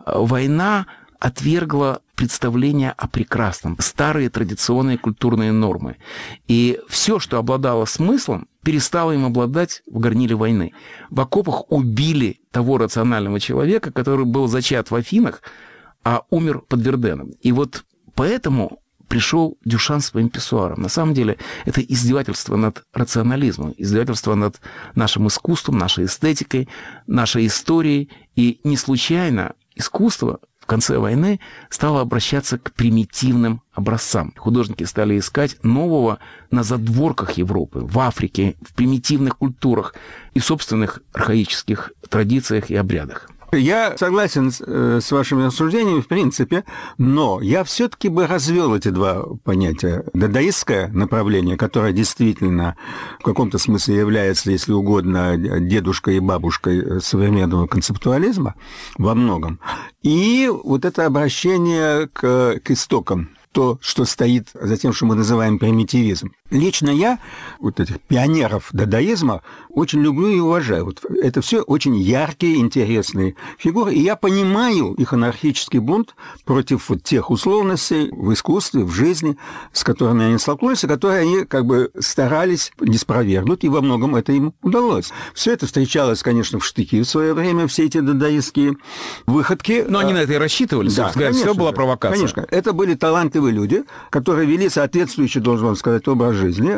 война отвергла представление о прекрасном, старые традиционные культурные нормы. И все, что обладало смыслом, перестало им обладать в горниле войны. В окопах убили того рационального человека, который был зачат в Афинах, а умер под Верденом. И вот поэтому пришел Дюшан своим писсуаром. На самом деле это издевательство над рационализмом, издевательство над нашим искусством, нашей эстетикой, нашей историей. И не случайно искусство в конце войны стало обращаться к примитивным образцам. Художники стали искать нового на задворках Европы, в Африке, в примитивных культурах и в собственных архаических традициях и обрядах. Я согласен с, с вашими рассуждениями в принципе, но я все-таки бы развел эти два понятия. Дадаистское направление, которое действительно в каком-то смысле является, если угодно, дедушкой и бабушкой современного концептуализма во многом, и вот это обращение к, к истокам, то, что стоит за тем, что мы называем примитивизм. Лично я вот этих пионеров дадаизма очень люблю и уважаю. Вот это все очень яркие, интересные фигуры, и я понимаю их анархический бунт против вот тех условностей в искусстве, в жизни, с которыми они столкнулись, и которые они как бы старались не спровергнуть, и во многом это им удалось. Все это встречалось, конечно, в штыки в свое время, все эти дадаистские выходки. Но они на это и рассчитывали, да, собственно говоря, все была провокация. Конечно, это были талантливые люди, которые вели соответствующий, должен вам сказать, образ жизни.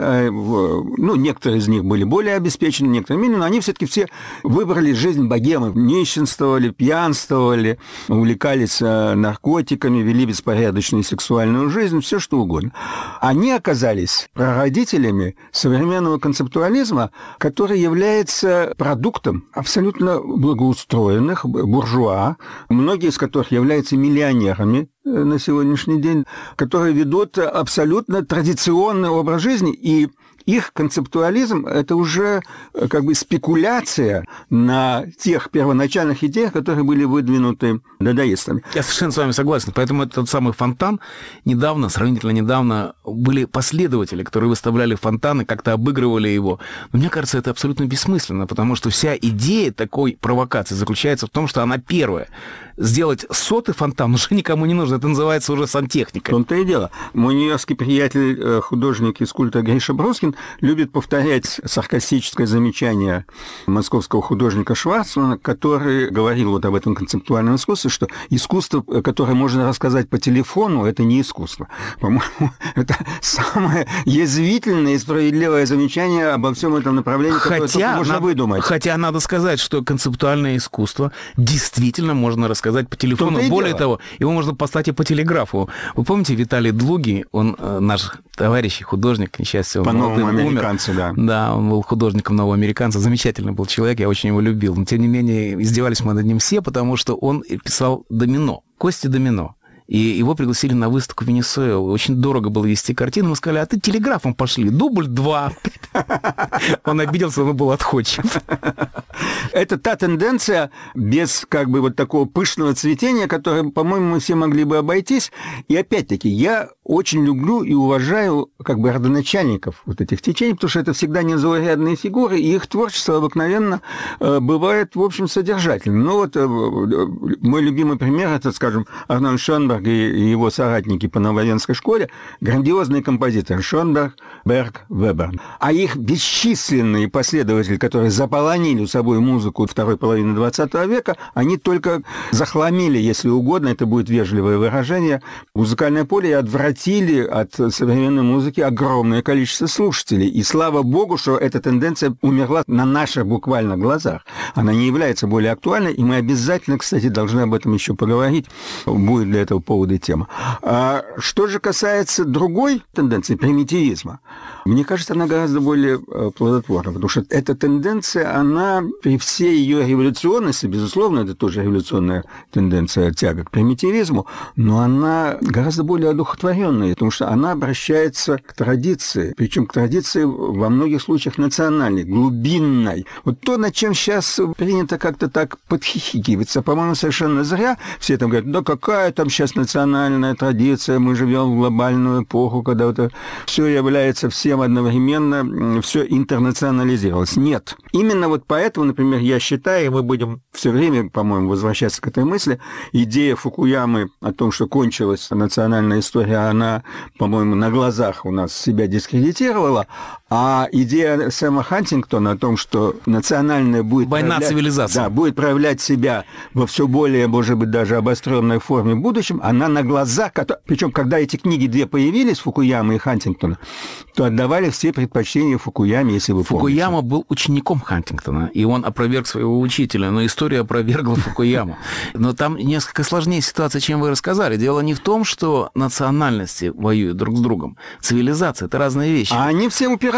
Ну, некоторые из них были более обеспечены, некоторые менее, но они все-таки все выбрали жизнь богемы, нищенствовали, пьянствовали, увлекались наркотиками, вели беспорядочную сексуальную жизнь, все что угодно. Они оказались прародителями современного концептуализма, который является продуктом абсолютно благоустроенных буржуа, многие из которых являются миллионерами на сегодняшний день, которые ведут абсолютно традиционный образ жизни, и их концептуализм – это уже как бы спекуляция на тех первоначальных идеях, которые были выдвинуты дадаистами. Я совершенно с вами согласен. Поэтому этот самый фонтан недавно, сравнительно недавно, были последователи, которые выставляли фонтан и как-то обыгрывали его. Но мне кажется, это абсолютно бессмысленно, потому что вся идея такой провокации заключается в том, что она первая. Сделать сотый фонтан уже никому не нужно. Это называется уже сантехника. В том-то и дело. Мой нью-йоркский приятель, художник из культа Гриша Брускин, любит повторять саркастическое замечание московского художника Шварцмана, который говорил вот об этом концептуальном искусстве, что искусство, которое можно рассказать по телефону, это не искусство. По-моему, это самое язвительное и справедливое замечание обо всем этом направлении, которое только можно надо, выдумать. Хотя надо сказать, что концептуальное искусство действительно можно рассказать по телефону. Более того, его можно послать и по телеграфу. Вы помните Виталий Длугий, он наш товарищ и художник, к несчастью, он По-новому американцы, умер. да. Да, он был художником нового американца, замечательный был человек, я очень его любил. Но, тем не менее, издевались мы над ним все, потому что он писал домино, кости домино. И его пригласили на выставку в Венесуэлу. Очень дорого было вести картину. Мы сказали, а ты телеграфом пошли, дубль два. Он обиделся, но был отходчив. Это та тенденция без как бы вот такого пышного цветения, которое, по-моему, мы все могли бы обойтись. И опять-таки, я очень люблю и уважаю как бы родоначальников вот этих течений, потому что это всегда незаурядные фигуры, и их творчество обыкновенно э, бывает, в общем, содержательным. Ну вот э, мой любимый пример, это, скажем, Арнольд Шонберг и его соратники по Нововенской школе, грандиозные композиторы Шонберг, Берг, Вебер. А их бесчисленные последователи, которые заполонили собой музыку второй половины двадцатого века, они только захламили, если угодно, это будет вежливое выражение, музыкальное поле и отвратили от современной музыки огромное количество слушателей. И слава богу, что эта тенденция умерла на наших буквально глазах. Она не является более актуальной, и мы обязательно, кстати, должны об этом еще поговорить. Будет для этого повод и тема. А что же касается другой тенденции, примитивизма, мне кажется, она гораздо более плодотворна, потому что эта тенденция, она при всей ее революционности, безусловно, это тоже революционная тенденция, тяга к примитивизму, но она гораздо более одухотворенная, потому что она обращается к традиции, причем к традиции во многих случаях национальной, глубинной. Вот то, над чем сейчас принято как-то так подхихикиваться, по-моему, совершенно зря. Все там говорят, да какая там сейчас национальная традиция, мы живем в глобальную эпоху, когда это все является всем одновременно, все интернационализировалось. Нет. Именно вот поэтому, например, я считаю, и мы будем все время, по-моему, возвращаться к этой мысли, идея Фукуямы о том, что кончилась национальная история, она, по-моему, на глазах у нас себя дискредитировала, а идея Сэма Хантингтона о том, что национальная будет... Война цивилизации. Да, будет проявлять себя во все более, может быть, даже обостренной форме в будущем, она на глазах... Причем, когда эти книги две появились, Фукуямы и Хантингтона, то отдавали все предпочтения Фукуяме, если вы помните. Фукуяма был учеником Хантингтона, и он опроверг своего учителя, но история опровергла Фукуяму. Но там несколько сложнее ситуация, чем вы рассказали. Дело не в том, что национальности воюют друг с другом. Цивилизация – это разные вещи. А они все упираются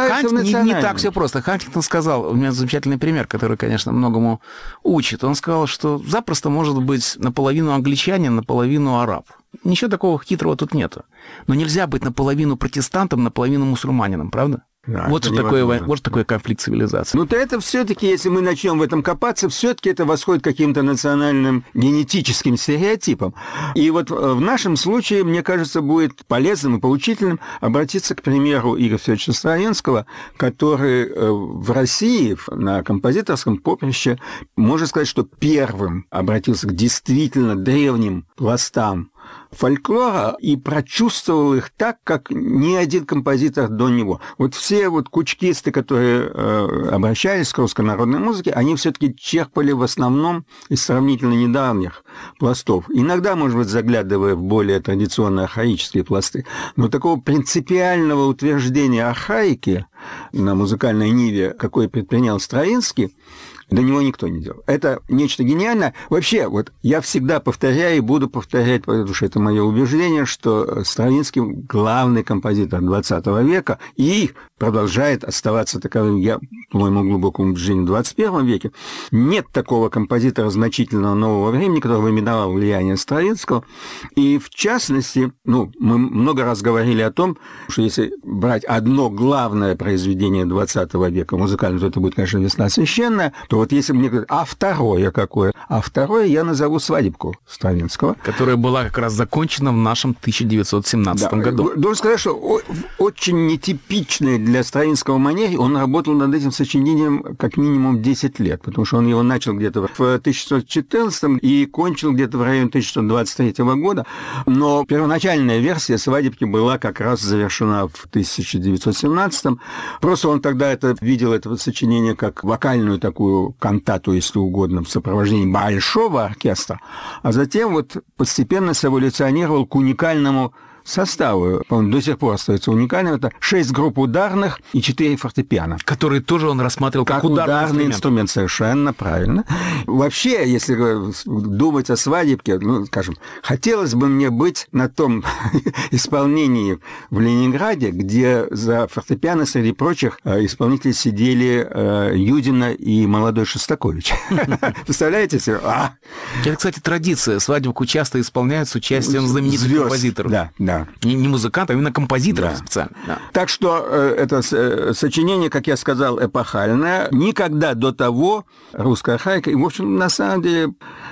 сливаются Хант... в не, национальное. не так все просто. Хантингтон сказал, у меня замечательный пример, который, конечно, многому учит. Он сказал, что запросто может быть наполовину англичанин, наполовину араб. Ничего такого хитрого тут нету. Но нельзя быть наполовину протестантом, наполовину мусульманином, правда? Да, вот, что такое, вот что такое конфликт цивилизации. Ну, то это все-таки, если мы начнем в этом копаться, все-таки это восходит к каким-то национальным генетическим стереотипам. И вот в нашем случае, мне кажется, будет полезным и поучительным обратиться к примеру Игоря Федоровича Стравинского, который в России на композиторском поприще, можно сказать, что первым обратился к действительно древним пластам фольклора и прочувствовал их так, как ни один композитор до него. Вот все вот кучкисты, которые э, обращались к русской народной музыке, они все-таки черпали в основном из сравнительно недавних пластов. Иногда, может быть, заглядывая в более традиционные архаические пласты. Но такого принципиального утверждения архаики на музыкальной ниве, какое предпринял Стравинский, до него никто не делал. Это нечто гениальное. Вообще, вот я всегда повторяю и буду повторять, потому что это мое убеждение, что Стравинский главный композитор двадцатого века и продолжает оставаться таковым, я, по моему глубокому убеждению, в двадцать первом веке. Нет такого композитора значительного нового времени, который бы именовал влияние Стравинского. И, в частности, ну, мы много раз говорили о том, что если брать одно главное произведение двадцатого века музыкальное, то это будет, конечно, «Весна священная», то вот если мне говорят, а второе какое? А второе я назову «Свадебку» Стравинского. Которая была как раз закончена в нашем тысяча девятьсот семнадцатом да. году. Должен сказать, что очень нетипичной для Стравинского манере он работал над этим сочинением как минимум десять лет, потому что он его начал где-то в тысяча девятьсот четырнадцатом и кончил где-то в районе тысяча девятьсот двадцать третьего года. Но первоначальная версия «Свадебки» была как раз завершена в тысяча девятьсот семнадцатом. Просто он тогда это видел, это сочинение, как вокальную такую кантату, если угодно, в сопровождении большого оркестра, а затем вот постепенно эволюционировал к уникальному составу, по-моему, до сих пор остается уникальным, это шесть групп ударных и четыре фортепиано. Которые тоже он рассматривал как, как ударный, ударный инструмент. инструмент. Совершенно правильно. Вообще, если думать о свадебке, ну, скажем, хотелось бы мне быть на том исполнении в Ленинграде, где за фортепиано, среди прочих, исполнителей сидели Юдина и молодой Шостакович. Представляете себе? А! Это, кстати, традиция. Свадебку часто исполняют с участием знаменитых Звезд. композиторов. Да, да. Не, не музыкантов, а именно композиторов да. специально. Да. Так что э, это э, сочинение, как я сказал, эпохальное. Никогда до того русская архаика, и, в общем, на самом деле,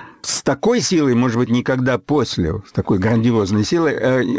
с такой силой, может быть, никогда после, с такой грандиозной силой,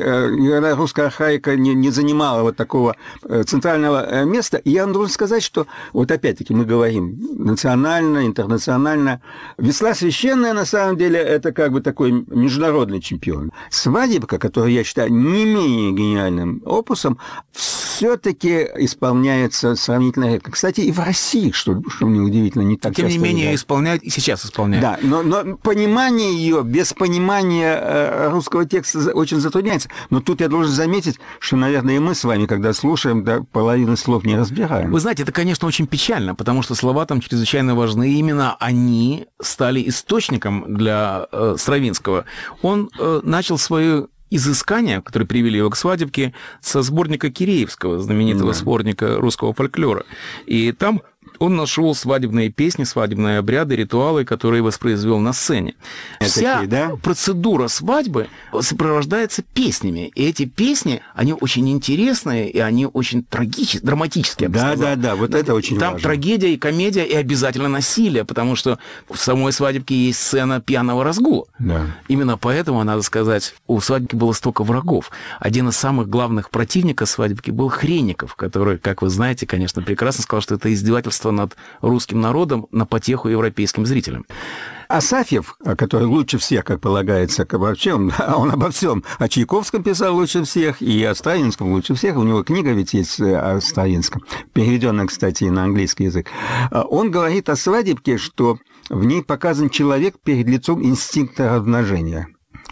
э, русская архаика не, не занимала вот такого центрального места. И я вам должен сказать, что, вот опять-таки мы говорим национально, интернационально. «Весна священная», на самом деле, это как бы такой международный чемпион. «Свадебка», которую я считаю не менее гениальным опусом, все-таки исполняется сравнительно редко. Кстати, и в России, что, что мне удивительно, не так Тем часто. не менее, видать. исполняют и сейчас исполняют. Да, но, но понимание ее без понимания русского текста очень затрудняется. Но тут я должен заметить, что, наверное, и мы с вами, когда слушаем, да, половину слов не разбираем. Вы знаете, это, конечно, очень печально, потому что слова там чрезвычайно важны. И именно они стали источником для э, Стравинского. Он э, начал свою изыскания, которые привели его к свадебке, со сборника Киреевского, знаменитого да. сборника русского фольклора. И там он нашел свадебные песни, свадебные обряды, ритуалы, которые воспроизвел на сцене. Это Вся такие, да? процедура свадьбы сопровождается песнями. И эти песни, они очень интересные, и они очень трагические, драматические, я бы да, сказал. Да, да, вот это очень Там важно. трагедия и комедия, и обязательно насилие, потому что в самой свадебке есть сцена пьяного разгула. Да. Именно поэтому, надо сказать, у свадебки было столько врагов. Один из самых главных противников свадебки был Хренников, который, как вы знаете, конечно, прекрасно сказал, что это издевательство над русским народом на потеху европейским зрителям. Асафьев, который лучше всех, как полагается, обо всем, он обо всем, о Чайковском писал лучше всех, и о Стравинском лучше всех, у него книга ведь есть о Стравинском, переведенная, кстати, на английский язык. Он говорит о свадебке, что в ней показан человек перед лицом инстинкта размножения.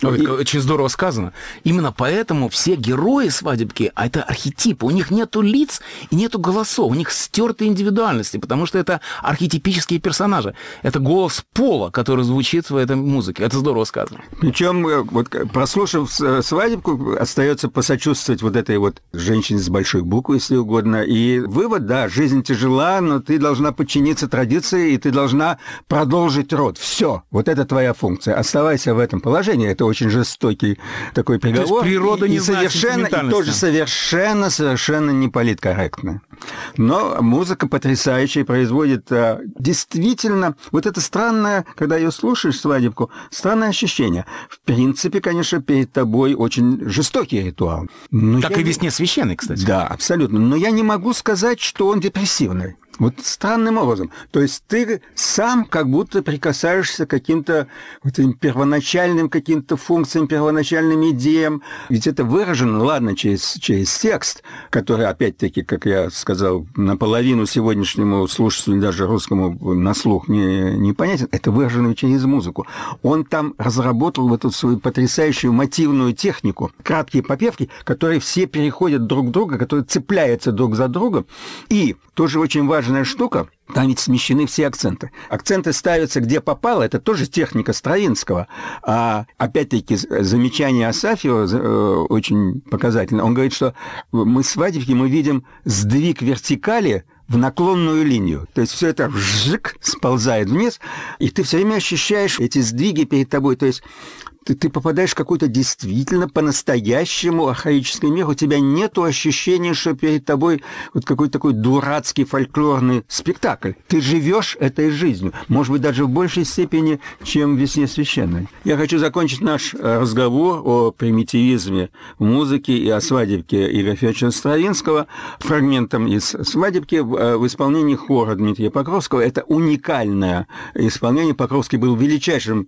Ой, и... Очень здорово сказано. Именно поэтому все герои свадебки, а это архетипы, у них нету лиц и нету голосов, у них стертые индивидуальности, потому что это архетипические персонажи. Это голос Пола, который звучит в этой музыке. Это здорово сказано. Причем, вот, прослушав свадебку, остается посочувствовать вот этой вот женщине с большой буквы, если угодно. И вывод, да, жизнь тяжела, но ты должна подчиниться традиции, и ты должна продолжить род. Все. Вот это твоя функция. Оставайся в этом положении. Это очень жестокий такой приговор. То есть природа не и, и совершенно, и тоже совершенно, совершенно не политкорректно. Но музыка потрясающая, производит а, действительно вот это странное, когда ее слушаешь, свадебку, странное ощущение. В принципе, конечно, перед тобой очень жестокий ритуал. Но как я... и «Весне священной», кстати. Да, абсолютно. Но я не могу сказать, что он депрессивный. Вот странным образом. То есть ты сам как будто прикасаешься к каким-то вот этим первоначальным каким-то функциям, первоначальным идеям. Ведь это выражено, ладно, через, через текст, который, опять-таки, как я сказал, наполовину сегодняшнему слушателю, даже русскому на слух не, не понятен, это выражено через музыку. Он там разработал вот эту свою потрясающую мотивную технику, краткие попевки, которые все переходят друг к другу, которые цепляются друг за другом. И тоже очень важная штука, там ведь смещены все акценты. Акценты ставятся где попало, это тоже техника Стравинского. А опять-таки замечание Асафьева очень показательно. Он говорит, что мы свадебки, мы видим сдвиг вертикали в наклонную линию. То есть все это вжик, сползает вниз, и ты все время ощущаешь эти сдвиги перед тобой. То есть ты, ты попадаешь в какой-то действительно по-настоящему архаический мир, у тебя нет ощущения, что перед тобой вот какой-то такой дурацкий фольклорный спектакль. Ты живешь этой жизнью, может быть, даже в большей степени, чем в «Весне священной». Я хочу закончить наш разговор о примитивизме в музыке и о свадебке Игоря Федоровича Стравинского фрагментом из свадебки в исполнении хора Дмитрия Покровского. Это уникальное исполнение. Покровский был величайшим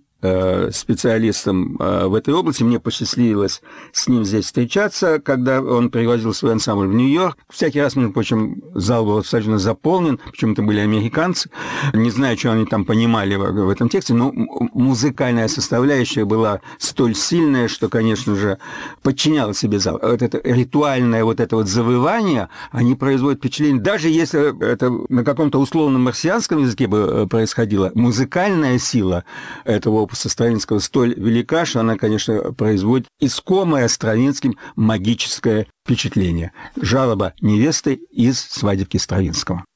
специалистом в этой области. Мне посчастливилось с ним здесь встречаться, когда он привозил свой ансамбль в Нью-Йорк. Всякий раз, между прочим, зал был абсолютно заполнен, почему-то были американцы. Не знаю, что они там понимали в этом тексте, но музыкальная составляющая была столь сильная, что, конечно же, подчиняла себе зал. Вот это ритуальное вот это вот завывание, они производят впечатление, даже если это на каком-то условном марсианском языке бы происходило, музыкальная сила этого опуса Стравинского столь велика, что она, конечно, производит искомое Стравинским магическое впечатление. Жалоба невесты из свадебки Стравинского.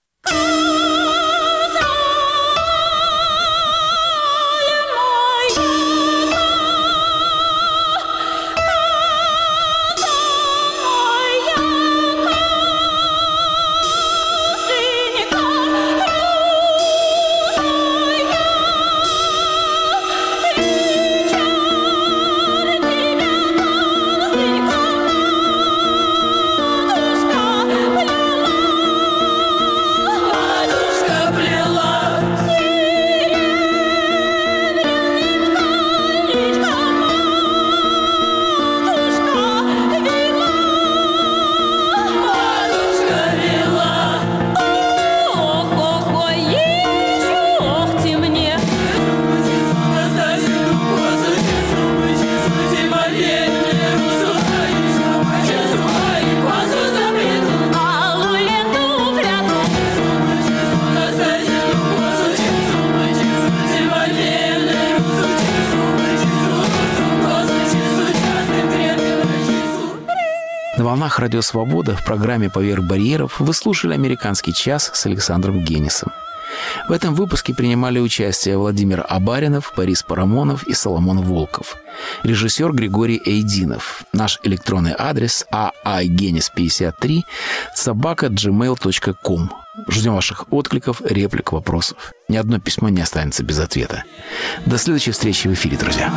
На волнах «Радио Свобода» в программе «Поверх барьеров» вы слушали «Американский час» с Александром Генисом. В этом выпуске принимали участие Владимир Абаринов, Борис Парамонов и Соломон Волков. Режиссер Григорий Эйдинов. Наш электронный адрес а ай генис пятьдесят три собака джи мейл точка ком. Ждем ваших откликов, реплик, вопросов. Ни одно письмо не останется без ответа. До следующей встречи в эфире, друзья.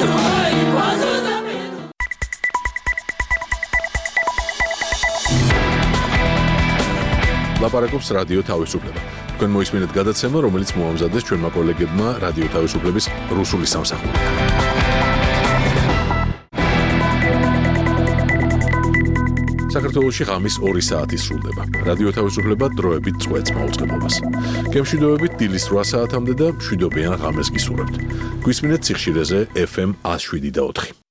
ლაპარაკობს რადიო თავისუფლება. თქვენ მოისმინეთ გადაცემა, რომელიც მოამზადეს ჩვენმა კოლეგებმა რადიო თავისუფლების რუსული სამსახურიდან. საქართველოში ღამის ორი საათი სრულდება. რადიო თავისუფლება დროებით წვეთს მაუწყებლობას. გემშვიდობებით დილის რვა საათამდე და მშვიდობიან ღამეს გისურვებთ. გვისმინეთ სიხშირეზე ეფ ემ one oh seven და four.